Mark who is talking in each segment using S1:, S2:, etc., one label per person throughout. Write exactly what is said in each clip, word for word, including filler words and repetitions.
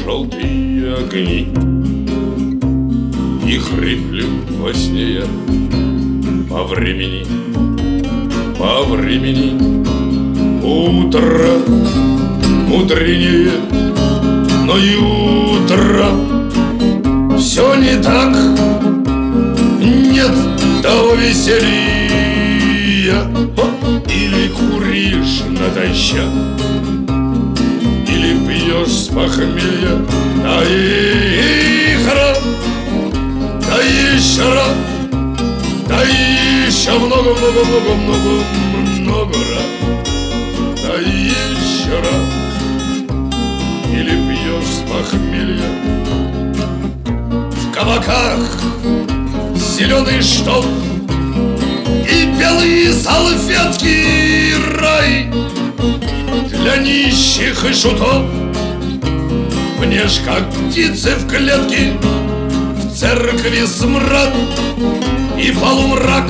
S1: желтые огни, и хриплю во сне я по времени, по времени. Утро мудренее, но и утро все не так. Нет того веселья. Или куришь натощак, или пьешь с похмелья. Да их раз, да еще раз, да еще много-много-много-много-много раз. Да еще раз. Или пьешь с похмелья. В кабаках зеленый штоф и белые салфетки, рай для нищих и шутов. Мне ж как птицы в клетке, в церкви смрад и полумрак.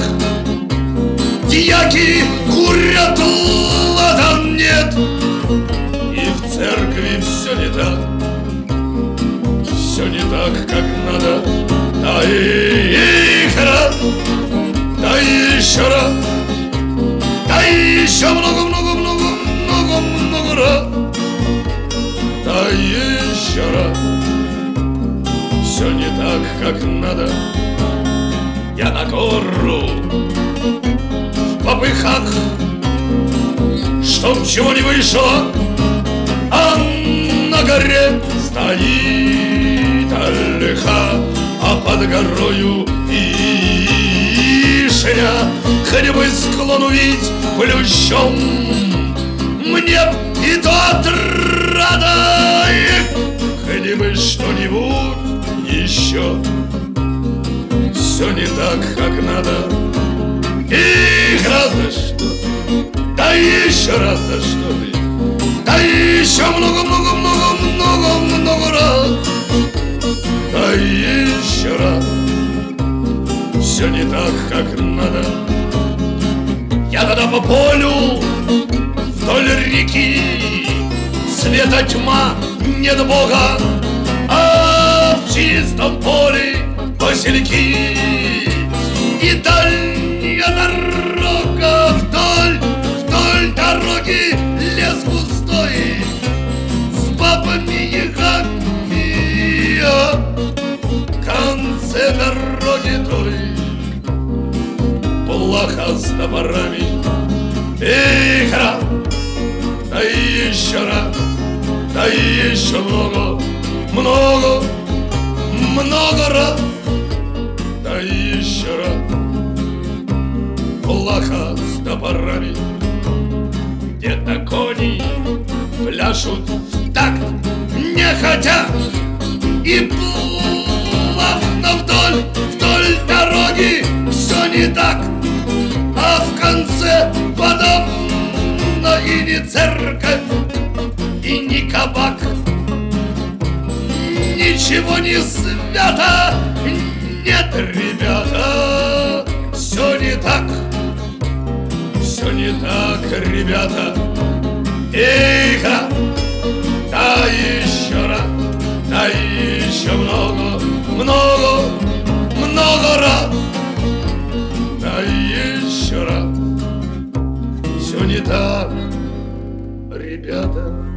S1: Дьяки курят, ладан нет, и в церкви все не так. Все не так, как надо. Да и их раз, да еще раз, да еще много-много-много-много-много раз. Да еще раз. Все не так, как надо. Я на гору в попыхах, чтоб чего не вышло, а на горе стоит ольха, а под горою вишня. Хоть бы склон увидеть плющом, мне и то отрада. Хоть бы что-нибудь еще. Все не так, как надо. Их раз, да что ты, да еще раз, да что ты, да еще много-много-много-много-много раз. Да еще раз. Все не так, как надо. Я тогда по полю вдоль реки, света тьма, нет Бога, а в чистом поле васильки. И дальняя дорога, вдоль, вдоль дороги лес густой с бабами-ягами, а в конце дороги той плаха с топорами. Эх, раз, да еще раз, да еще много, много, много раз. Да еще раз. Плаха с топорами. Где-то кони пляшут в такт, не хотят, и плавно вдоль, вдоль дороги все не так. А в конце подавно и не церковь, и не кабак. Ничего не свято. Нет, ребята, все не так. Все не так, ребята. Эх, раз, да еще раз, да еще много, много, много раз. Да еще раз. Все не так, ребята.